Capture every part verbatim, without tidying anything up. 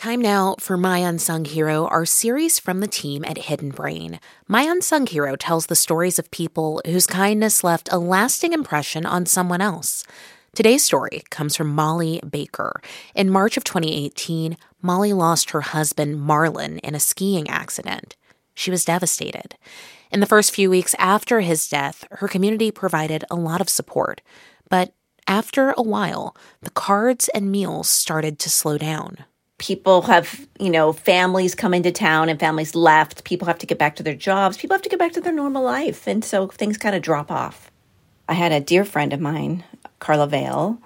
Time now for My Unsung Hero, our series from the team at Hidden Brain. My Unsung Hero tells the stories of people whose kindness left a lasting impression on someone else. Today's story comes from Molly Baker. In March of twenty eighteen, Molly lost her husband, Marlon, in a skiing accident. She was devastated. In the first few weeks after his death, her community provided a lot of support. But after a while, the cards and meals started to slow down. People have, you know, families come into town and families left. People have to get back to their jobs. People have to get back to their normal life. And so things kind of drop off. I had a dear friend of mine, Carla Vale,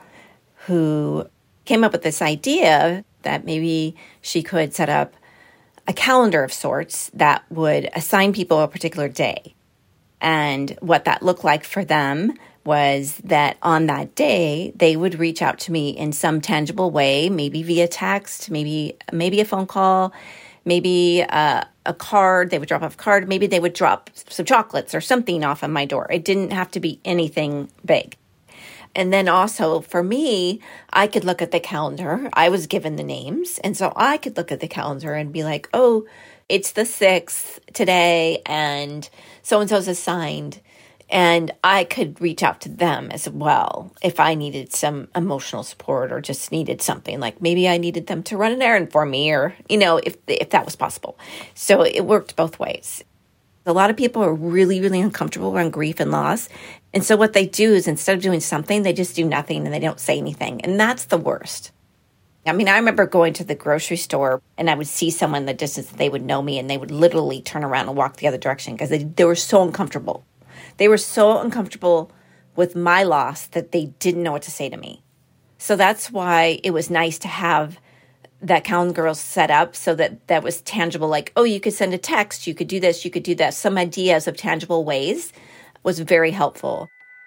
who came up with this idea that maybe she could set up a calendar of sorts that would assign people a particular day. And what that looked like for them was that on that day, they would reach out to me in some tangible way, maybe via text, maybe maybe a phone call, maybe uh, a card. They would drop off a card. Maybe they would drop some chocolates or something off of my door. It didn't have to be anything big. And then also for me, I could look at the calendar. I was given the names. And so I could look at the calendar and be like, oh, it's the sixth today and so-and-so's assigned. And I could reach out to them as well if I needed some emotional support or just needed something. Like maybe I needed them to run an errand for me or, you know, if if that was possible. So it worked both ways. A lot of people are really, really uncomfortable around grief and loss. And so what they do is instead of doing something, they just do nothing and they don't say anything. And that's the worst. I mean, I remember going to the grocery store and I would see someone in the distance that they would know me and they would literally turn around and walk the other direction because they, they were so uncomfortable. They were so uncomfortable with my loss that they didn't know what to say to me. So that's why it was nice to have that calendar girl set up so that that was tangible. Like, oh, you could send a text, you could do this, you could do that. Some ideas of tangible ways was very helpful.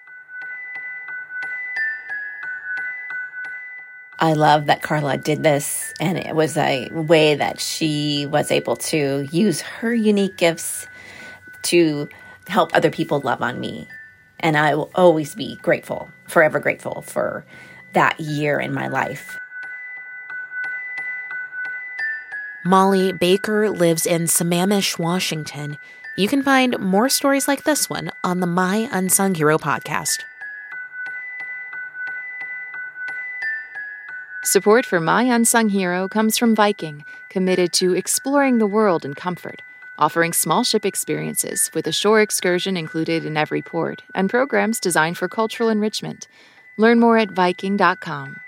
I love that Carla did this, and it was a way that she was able to use her unique gifts to help other people love on me. And I will always be grateful, forever grateful for that year in my life. Molly Baker lives in Sammamish, Washington. You can find more stories like this one on the My Unsung Hero podcast. Support for My Unsung Hero comes from Viking, committed to exploring the world in comfort, offering small ship experiences with a shore excursion included in every port and programs designed for cultural enrichment. Learn more at Viking dot com.